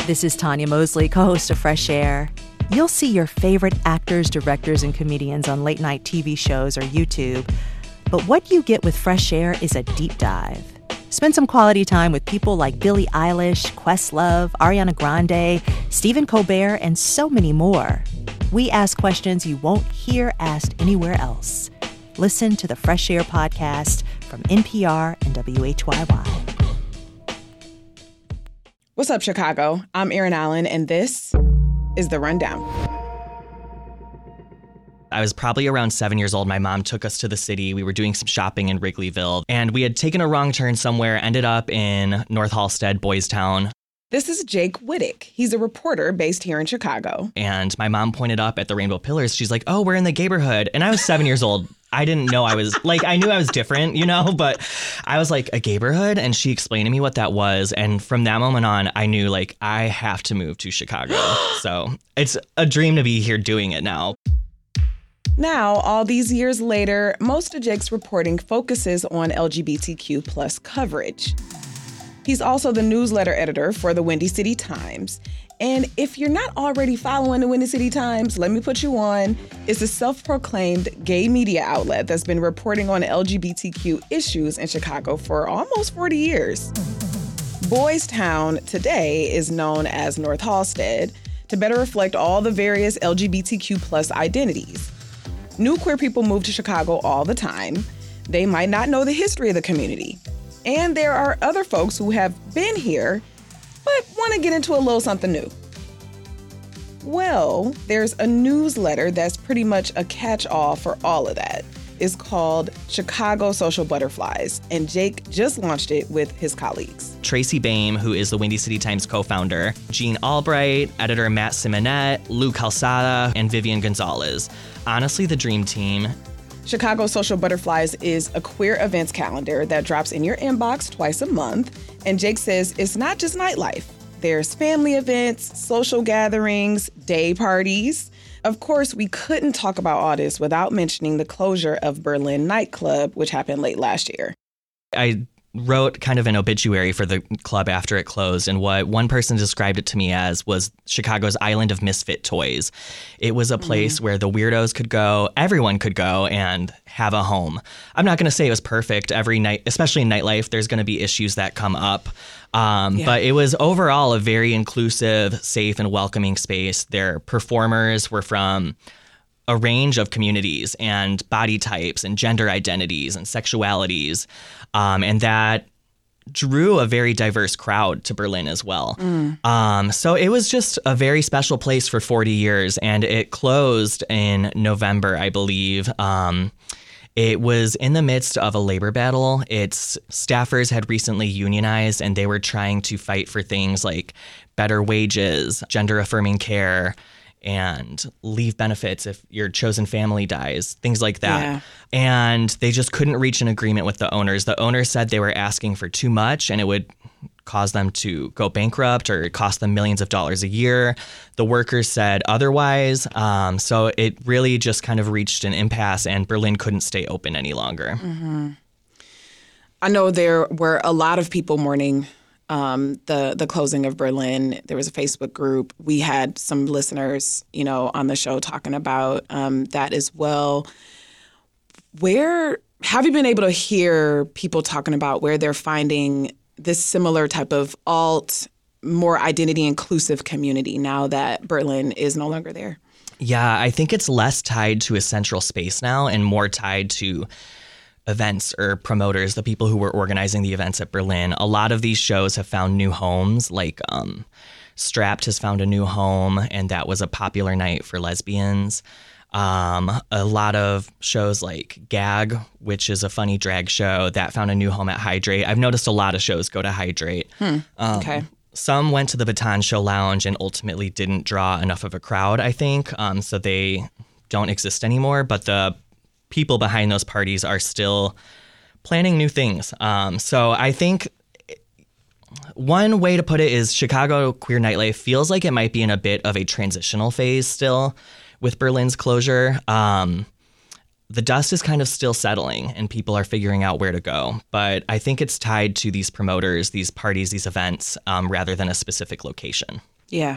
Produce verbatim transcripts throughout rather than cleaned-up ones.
This is Tanya Mosley, co-host of Fresh Air. You'll see your favorite actors, directors, and comedians on late-night T V shows or YouTube. But what you get with Fresh Air is a deep dive. Spend some quality time with people like Billie Eilish, Questlove, Ariana Grande, Stephen Colbert, and so many more. We ask questions you won't hear asked anywhere else. Listen to the Fresh Air podcast from N P R and W H Y Y. What's up, Chicago? I'm Erin Allen, and this is The Rundown. I was probably around seven years old. My mom took us to the city. We were doing some shopping in Wrigleyville, and we had taken a wrong turn somewhere, ended up in North Halsted, Boys Town. This is Jake Wittick. He's a reporter based here in Chicago. And my mom pointed up at the Rainbow Pillars. She's like, oh, we're in the Gayborhood. And I was seven years old. I didn't know I was, like, I knew I was different, you know, but I was like, a Gayborhood? And she explained to me what that was. And from that moment on, I knew, like, I have to move to Chicago. So it's a dream to be here doing it now. Now, all these years later, most of Jake's reporting focuses on L G B T Q plus coverage. He's also the newsletter editor for the Windy City Times. And if you're not already following the Windy City Times, let me put you on. It's a self-proclaimed gay media outlet that's been reporting on L G B T Q issues in Chicago for almost forty years. Boys Town today is known as North Halsted to better reflect all the various L G B T Q plus identities. New queer people move to Chicago all the time. They might not know the history of the community. And there are other folks who have been here, but want to get into a little something new. Well, there's a newsletter that's pretty much a catch-all for all of that. It's called Chicago Social Butterflies, and Jake just launched it with his colleagues. Tracy Baim, who is the Windy City Times co-founder, Jean Albright, editor Matt Simonet, Lou Calzada, and Vivian Gonzalez. Honestly, the dream team. Chicago Social Butterflies is a queer events calendar that drops in your inbox twice a month. And Jake says it's not just nightlife. There's family events, social gatherings, day parties. Of course, we couldn't talk about all this without mentioning the closure of Berlin nightclub, which happened late last year. I wrote kind of an obituary for the club after it closed, and what one person described it to me as was Chicago's island of misfit toys. It was a place mm-hmm. where the weirdos could go, everyone could go and have a home. I'm not going to say it was perfect every night, especially in nightlife. There's going to be issues that come up. Um, yeah. But it was overall a very inclusive, safe, and welcoming space. Their performers were from a range of communities and body types and gender identities and sexualities. Um, and that drew a very diverse crowd to Berlin as well. Mm. Um, so it was just a very special place for forty years, and it closed in November, I believe. Um, It was in the midst of a labor battle. Its staffers had recently unionized, and they were trying to fight for things like better wages, gender-affirming care, and leave benefits if your chosen family dies, things like that. Yeah. And they just couldn't reach an agreement with the owners. The owners said they were asking for too much, and it would cause them to go bankrupt or cost them millions of dollars a year. The workers said otherwise. Um, so it really just kind of reached an impasse, and Berlin couldn't stay open any longer. Mm-hmm. I know there were a lot of people mourning um, the the closing of Berlin. There was a Facebook group. We had some listeners, you know, on the show talking about um, that as well. Where have you been able to hear people talking about where they're finding this similar type of alt, more identity inclusive community now that Berlin is no longer there? Yeah, I think it's less tied to a central space now and more tied to events or promoters, the people who were organizing the events at Berlin. A lot of these shows have found new homes, like um, Strapped has found a new home, and that was a popular night for lesbians. Um, a lot of shows like Gag, which is a funny drag show, that found a new home at Hydrate. I've noticed a lot of shows go to Hydrate. Hmm. Um, okay. Some went to the Baton Show Lounge and ultimately didn't draw enough of a crowd, I think, um, so they don't exist anymore. But the people behind those parties are still planning new things. Um, so I think one way to put it is Chicago queer nightlife feels like it might be in a bit of a transitional phase still with Berlin's closure. Um, the dust is kind of still settling and people are figuring out where to go. But I think it's tied to these promoters, these parties, these events, um, rather than a specific location. Yeah.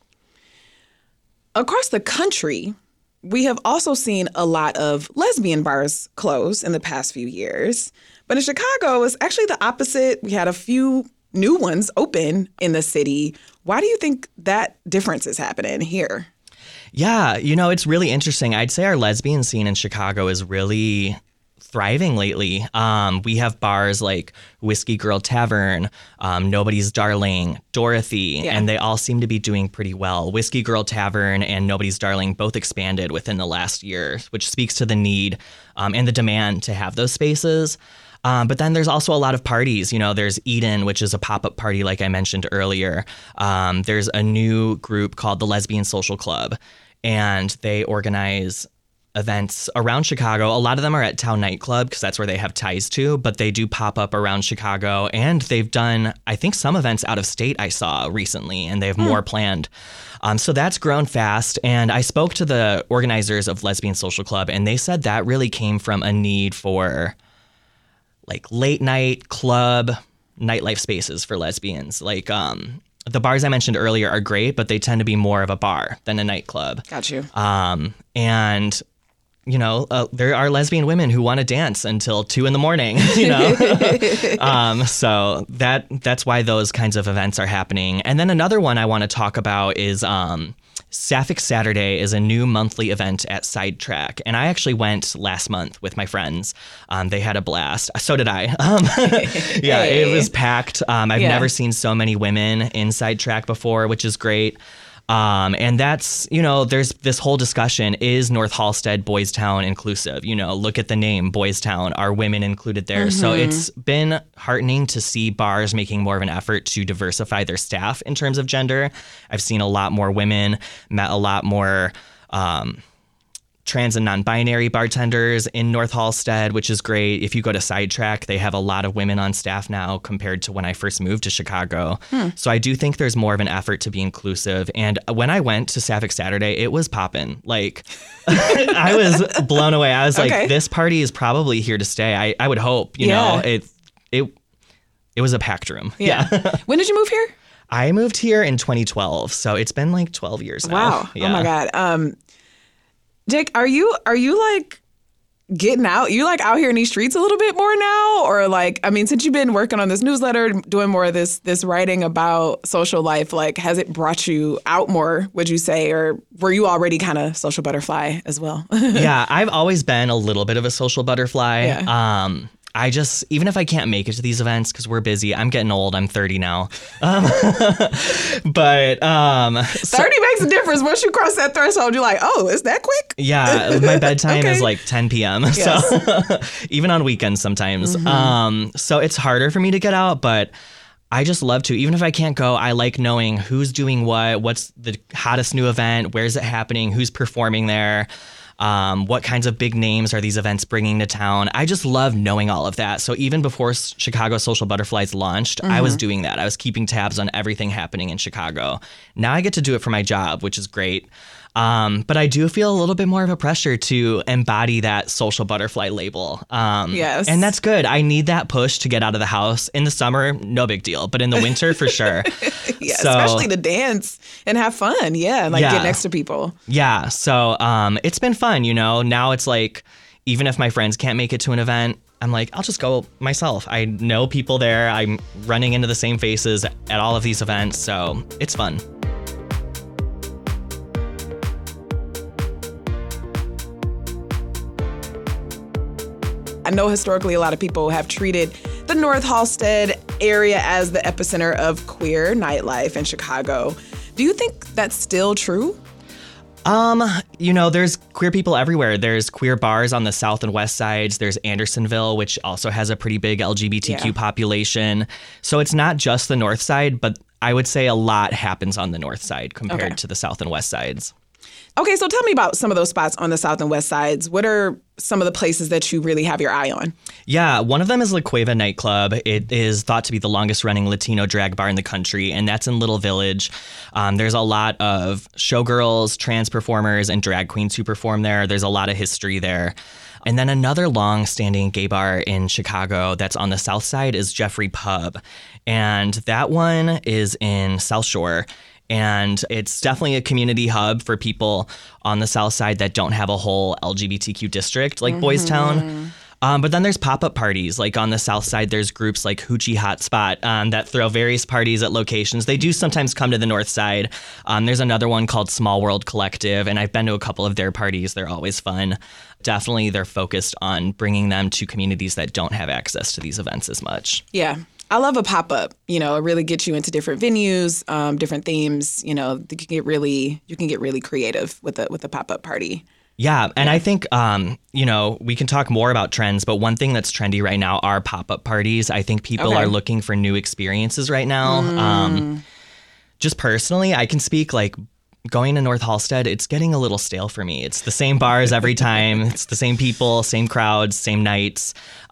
Across the country, we have also seen a lot of lesbian bars close in the past few years. But in Chicago, it's actually the opposite. We had a few new ones open in the city. Why do you think that difference is happening here? Yeah, you know, it's really interesting. I'd say our lesbian scene in Chicago is really thriving lately. Um, we have bars like Whiskey Girl Tavern, um, Nobody's Darling, Dorothy, yeah. and they all seem to be doing pretty well. Whiskey Girl Tavern and Nobody's Darling both expanded within the last year, which speaks to the need um, and the demand to have those spaces. Um, but then there's also a lot of parties. You know, there's Eden, which is a pop-up party, like I mentioned earlier. Um, there's a new group called the Lesbian Social Club, and they organize events around Chicago. A lot of them are at Town Nightclub because that's where they have ties to, but they do pop up around Chicago. And they've done, I think, some events out of state I saw recently, and they have mm. more planned. Um, so that's grown fast. And I spoke to the organizers of Lesbian Social Club, and they said that really came from a need for like late night club nightlife spaces for lesbians. Like um, the bars I mentioned earlier are great, but they tend to be more of a bar than a nightclub. Got you. Um, and you know, uh, there are lesbian women who want to dance until two in the morning, you know? um, so that that's why those kinds of events are happening. And then another one I want to talk about is um, Sapphic Saturday is a new monthly event at Sidetrack. And I actually went last month with my friends. Um, they had a blast. So did I. Um, yeah, hey. It was packed. Um, I've yeah. never seen so many women in Sidetrack before, which is great. Um, and that's, you know, there's this whole discussion, is North Halsted, Boys Town inclusive? You know, look at the name, Boys Town. Are women included there? Mm-hmm. So it's been heartening to see bars making more of an effort to diversify their staff in terms of gender. I've seen a lot more women, met a lot more um, trans and non-binary bartenders in North Halsted, which is great. If you go to Sidetrack, they have a lot of women on staff now compared to when I first moved to Chicago. Hmm. So I do think there's more of an effort to be inclusive. And when I went to Sapphic Saturday, it was poppin'. Like, I was blown away. I was okay. like, this party is probably here to stay. I, I would hope, you yeah. know, it, it, it was a packed room. Yeah. yeah. When did you move here? I moved here in twenty twelve. So it's been like twelve years now. Wow. Yeah. Oh my God. Um, Jake, are you are you like getting out? You like out here in these streets a little bit more now? Or like, I mean, since you've been working on this newsletter, doing more of this this writing about social life, like has it brought you out more, would you say? Or were you already kind of social butterfly as well? Yeah, I've always been a little bit of a social butterfly. Yeah. Um, I just, even if I can't make it to these events because we're busy, I'm getting old, I'm thirty now. Um, but um, so, thirty makes a difference. Once you cross that threshold, you're like, oh, is that quick? Yeah, my bedtime okay. is like ten p.m. Yes. So even on weekends sometimes. Mm-hmm. Um, so it's harder for me to get out, but I just love to. Even if I can't go, I like knowing who's doing what, what's the hottest new event, where's it happening, who's performing there. Um, what kinds of big names are these events bringing to town? I just love knowing all of that. So even before Chicago Social Butterflies launched, mm-hmm. I was doing that. I was keeping tabs on everything happening in Chicago. Now I get to do it for my job, which is great. Um, but I do feel a little bit more of a pressure to embody that social butterfly label. Um, yes. And that's good. I need that push to get out of the house. In the summer, no big deal. But in the winter, for sure. Yeah, so, especially to dance and have fun. Yeah, and like yeah. get next to people. Yeah. So um, it's been fun, you know. Now it's like, even if my friends can't make it to an event, I'm like, I'll just go myself. I know people there. I'm running into the same faces at all of these events. So it's fun. I know historically a lot of people have treated the North Halsted area as the epicenter of queer nightlife in Chicago. Do you think that's still true? Um, you know, there's queer people everywhere. There's queer bars on the south and west sides. There's Andersonville, which also has a pretty big L G B T Q yeah. population. So it's not just the north side, but I would say a lot happens on the north side compared okay. to the south and west sides. Okay, so tell me about some of those spots on the south and west sides. What are some of the places that you really have your eye on? Yeah, one of them is La Cueva Nightclub. It is thought to be the longest running Latino drag bar in the country, and that's in Little Village. Um, there's a lot of showgirls, trans performers, and drag queens who perform there. There's a lot of history there. And then another long-standing gay bar in Chicago that's on the south side is Jeffrey Pub. And that one is in South Shore. And it's definitely a community hub for people on the south side that don't have a whole L G B T Q district like mm-hmm. Boys Town. Um, but then there's pop-up parties. Like on the south side, there's groups like Hoochie Hotspot um, that throw various parties at locations. They do sometimes come to the north side. Um, there's another one called Small World Collective, and I've been to a couple of their parties. They're always fun. Definitely, they're focused on bringing them to communities that don't have access to these events as much. Yeah. I love a pop-up. You know, it really gets you into different venues, um, different themes. You know, you can get really, you can get really creative with a with a pop-up party. Yeah, and yeah. I think, um, you know, we can talk more about trends, but one thing that's trendy right now are pop-up parties. I think people okay. are looking for new experiences right now. Mm. Um, just personally, I can speak like going to North Halstead, it's getting a little stale for me. It's the same bars every time. It's the same people, same crowds, same nights.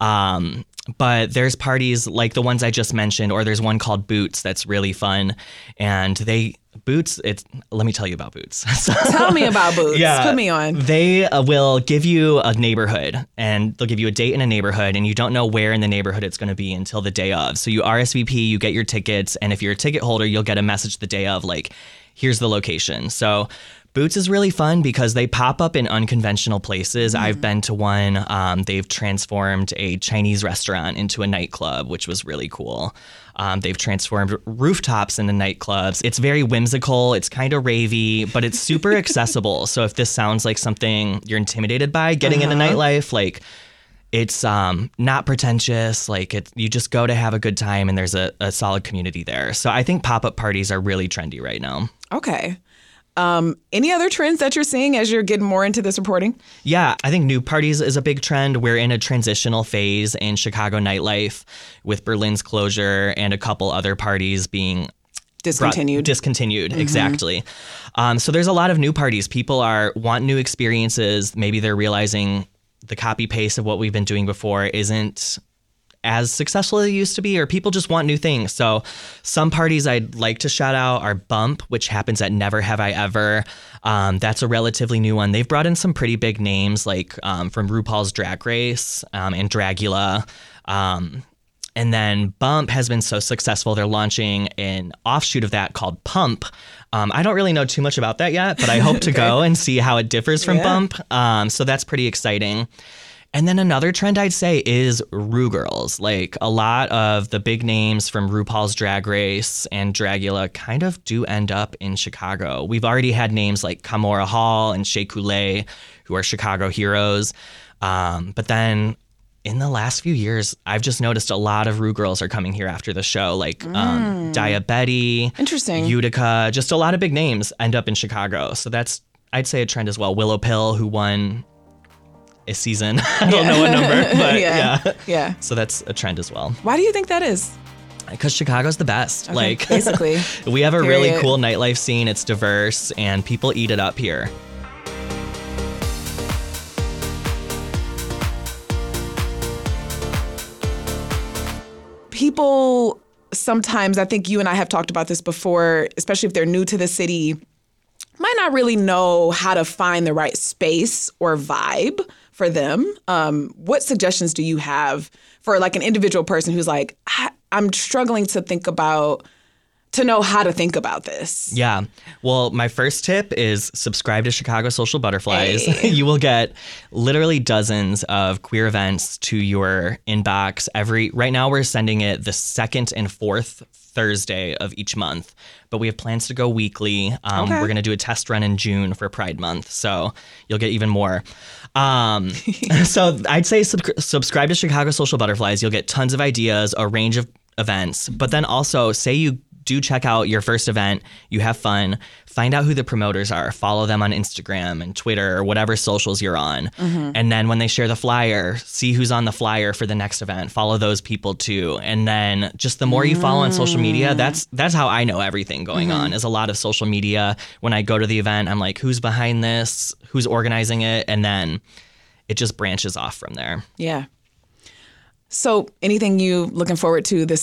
Um, but there's parties like the ones I just mentioned, or there's one called Boots that's really fun. And they... Boots, it's, let me tell you about Boots. So, tell me about Boots. Yeah, put me on. They uh, will give you a neighborhood, and they'll give you a date in a neighborhood, and you don't know where in the neighborhood it's going to be until the day of. So you R S V P, you get your tickets, and if you're a ticket holder, you'll get a message the day of, like, here's the location. So Boots is really fun because they pop up in unconventional places. Mm. I've been to one. Um, they've transformed a Chinese restaurant into a nightclub, which was really cool. Um, they've transformed rooftops into nightclubs. It's very whimsical. It's kind of ravey, but it's super accessible. So if this sounds like something you're intimidated by, getting uh-huh. into nightlife, like it's um, not pretentious. Like it, you just go to have a good time, and there's a, a solid community there. So I think pop-up parties are really trendy right now. Okay. Um, any other trends that you're seeing as you're getting more into this reporting? Yeah, I think new parties is a big trend. We're in a transitional phase in Chicago nightlife with Berlin's closure and a couple other parties being discontinued. Brought, discontinued, mm-hmm. exactly. Um, so there's a lot of new parties. People are want new experiences. Maybe they're realizing the copy paste of what we've been doing before isn't as successful as it used to be, or people just want new things. So some parties I'd like to shout out are Bump, which happens at Never Have I Ever. Um, that's a relatively new one. They've brought in some pretty big names like um, from RuPaul's Drag Race um, and Dragula. Um, and then Bump has been so successful, they're launching an offshoot of that called Pump. Um, I don't really know too much about that yet, but I hope to okay. go and see how it differs from yeah. Bump. Um, so that's pretty exciting. And then another trend I'd say is Ru Girls. Like a lot of the big names from RuPaul's Drag Race and Dragula kind of do end up in Chicago. We've already had names like Kamora Hall and Shea Coulee, who are Chicago heroes. Um, but then in the last few years, I've just noticed a lot of Ru Girls are coming here after the show, like mm. um, Daya Betty, Interesting. Utica, just a lot of big names end up in Chicago. So that's, I'd say, a trend as well. Willow Pill, who won a season. I don't yeah. know what number, but yeah. yeah. Yeah. So that's a trend as well. Why do you think that is? Because Chicago's the best. Okay, like basically. We have a Period. really cool nightlife scene. It's diverse and people eat it up here. People sometimes, I think you and I have talked about this before, especially if they're new to the city, might not really know how to find the right space or vibe for them. Um, what suggestions do you have for like an individual person who's like, I, I'm struggling to think about, to know how to think about this? Yeah. Well, my first tip is subscribe to Chicago Social Butterflies. Hey. You will get literally dozens of queer events to your inbox every, right now we're sending it the second and fourth Thursday of each month, but we have plans to go weekly. Um, okay. We're going to do a test run in June for Pride Month, so you'll get even more. Um, so I'd say sub- subscribe to Chicago Social Butterflies. You'll get tons of ideas, a range of events, but then also say you do check out your first event, you have fun, find out who the promoters are, follow them on Instagram and Twitter or whatever socials you're on. Mm-hmm. And then when they share the flyer, see who's on the flyer for the next event, follow those people too. And then just the more you follow on social media, that's that's how I know everything going mm-hmm. on, is a lot of social media. When I go to the event, I'm like, who's behind this? Who's organizing it? And then it just branches off from there. Yeah. So anything you looking forward to this summer?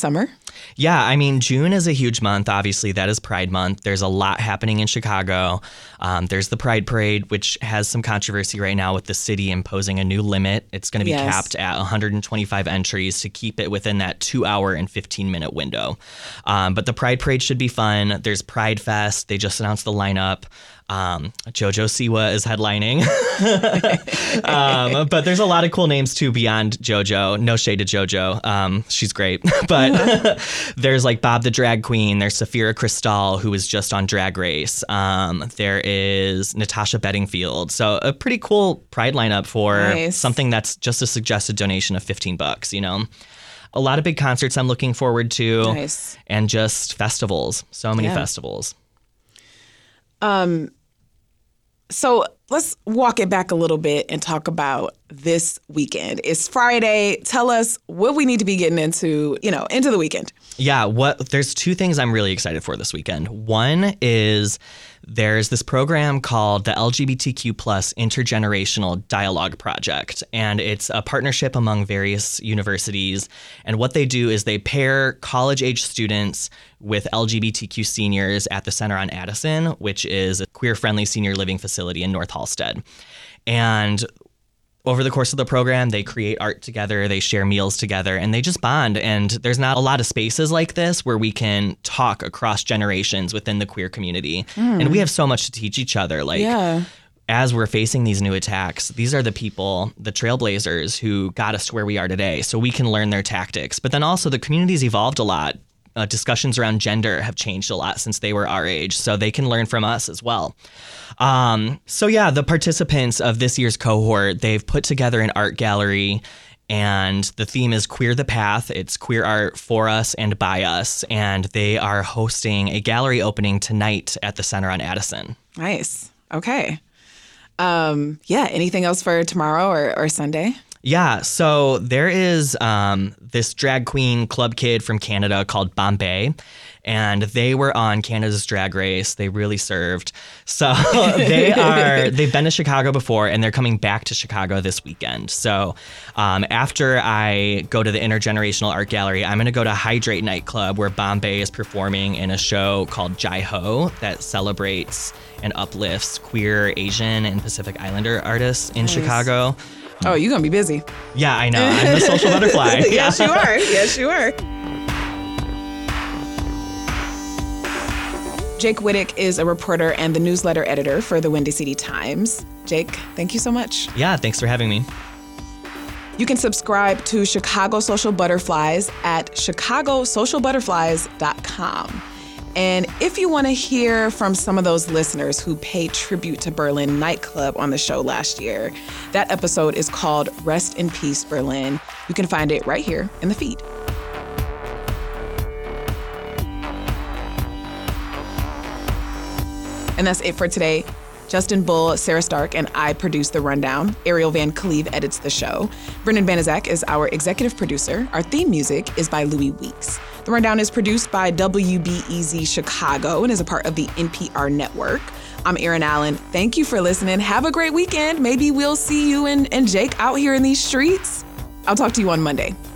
Yeah, I mean, June is a huge month. Obviously, that is Pride Month. There's a lot happening in Chicago. Um, there's the Pride Parade, which has some controversy right now with the city imposing a new limit. It's going to be Yes. capped at one hundred twenty-five entries to keep it within that two hour and fifteen minute window. Um, but the Pride Parade should be fun. There's Pride Fest. They just announced the lineup. Um, JoJo Siwa is headlining. um, but there's a lot of cool names too beyond JoJo. No shade to JoJo. Um, she's great. But there's like Bob the Drag Queen. There's Safira Cristal, who is just on Drag Race. Um, there is Natasha Bedingfield. So a pretty cool Pride lineup for Nice. something that's just a suggested donation of fifteen bucks, you know? A lot of big concerts I'm looking forward to. Nice. And just festivals. So many Yeah. festivals. So let's walk it back a little bit and talk about this weekend. It's Friday. Tell us what we need to be getting into, you know, into the weekend. Yeah, what there's two things I'm really excited for this weekend. One is there's this program called the L G B T Q plus Intergenerational Dialogue Project, and it's a partnership among various universities. And what they do is they pair college-age students with L G B T Q seniors at the Center on Addison, which is a queer-friendly senior living facility in North Halstead. And over the course of the program, they create art together, they share meals together, and they just bond. And there's not a lot of spaces like this where we can talk across generations within the queer community. Mm. And we have so much to teach each other. Like, Yeah. as we're facing these new attacks, these are the people, the trailblazers who got us to where we are today. So we can learn their tactics. But then also the community's evolved a lot. Uh, discussions around gender have changed a lot since they were our age, so they can learn from us as well. Um, so yeah, the participants of this year's cohort, they've put together an art gallery, and the theme is Queer the Path. It's queer art for us and by us, and they are hosting a gallery opening tonight at the Center on Addison. Nice. Okay. Um, yeah. Anything else for tomorrow or, or Sunday? Yeah, so there is um, this drag queen club kid from Canada called Bombay, and they were on Canada's Drag Race. They really served. So they are, they've been to Chicago before, and they're coming back to Chicago this weekend. So um, after I go to the Intergenerational Art Gallery, I'm going to go to Hydrate Nightclub, where Bombay is performing in a show called Jai Ho that celebrates and uplifts queer, Asian, and Pacific Islander artists in Nice. Chicago. Oh, you're going to be busy. Yeah, I know. I'm the social butterfly. Yes, you are. Yes, you are. Jake Wittick is a reporter and the newsletter editor for the Windy City Times. Jake, thank you so much. Yeah, thanks for having me. You can subscribe to Chicago Social Butterflies at chicago social butterflies dot com. And if you want to hear from some of those listeners who paid tribute to Berlin nightclub on the show last year, that episode is called Rest in Peace, Berlin. You can find it right here in the feed. And that's it for today. Justin Bull, Sarah Stark, and I produce The Rundown. Ariel Van Cleve edits the show. Brendan Banaszak is our executive producer. Our theme music is by Louis Weeks. The Rundown is produced by W B E Z Chicago and is a part of the N P R network. I'm Erin Allen. Thank you for listening. Have a great weekend. Maybe we'll see you and, and Jake out here in these streets. I'll talk to you on Monday.